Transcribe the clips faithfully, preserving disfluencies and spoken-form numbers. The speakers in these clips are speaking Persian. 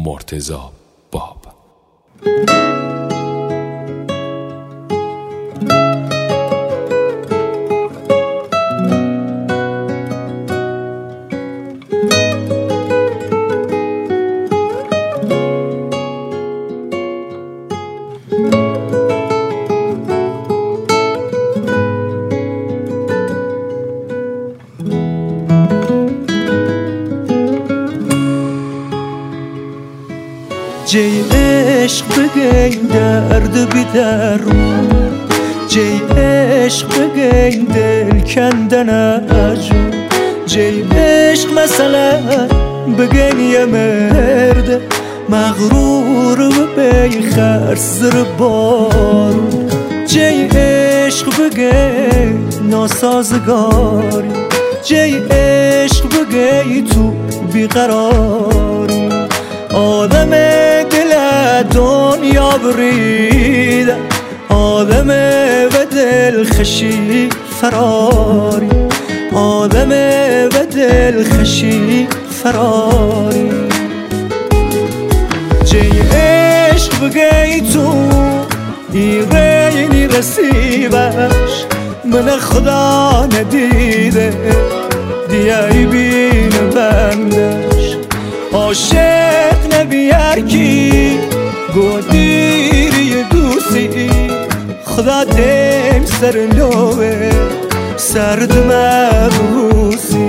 مرتضی باب. جی عشق بگین درد بی درمون، جی عشق بگین دل کندن اجون، جی عشق مثلا بگین یه مرد مغرور و بیخرس زر بارون، جی عشق بگین ناسازگاری، جی عشق بگین تو بیقراری، آدم دل دنیا بریده، آدم و دل خشی فراری، آدم و دل خشی فراری. جی عشق بگی تو ایرینی رسیبش من خدا ندیده، دیایی بین بندش عاشق نبیار کی گودیری دوستی، خدا دیم سر نوه سرد مبوسی.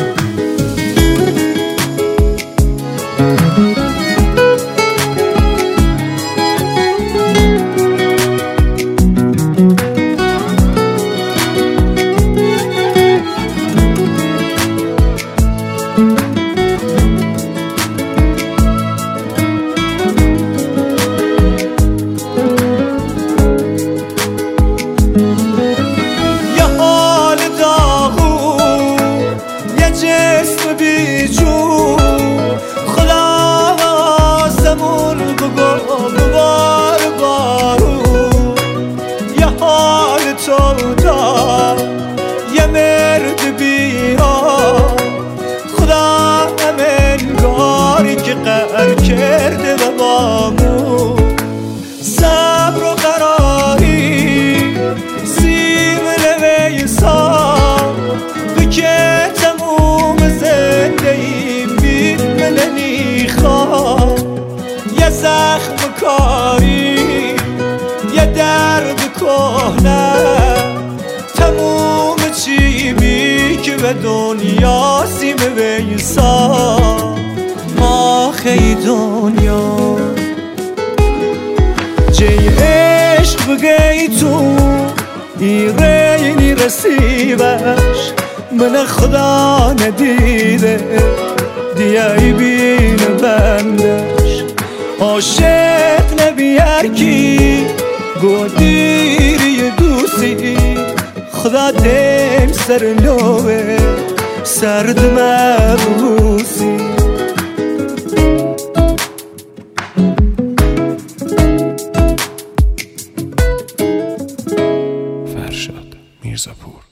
یه مرد بیران خدا امنگاری که قهر کرده و بامون صبر و قراری سیم نویسان بکه تموم زنده ایم بی مننی خواه، یه زخم کاری یه درد کهنه تموم چی بی که به دنیا سیم ویسا آخی دنیا. جی عشق بگی تو ایرینی رسیبش من خدا ندیده، دیایی بین بندش عاشق نبیار کی گودیری دوستی، خدا دیم سر نوه سرد مبوسی. فرشاد میرزاپور.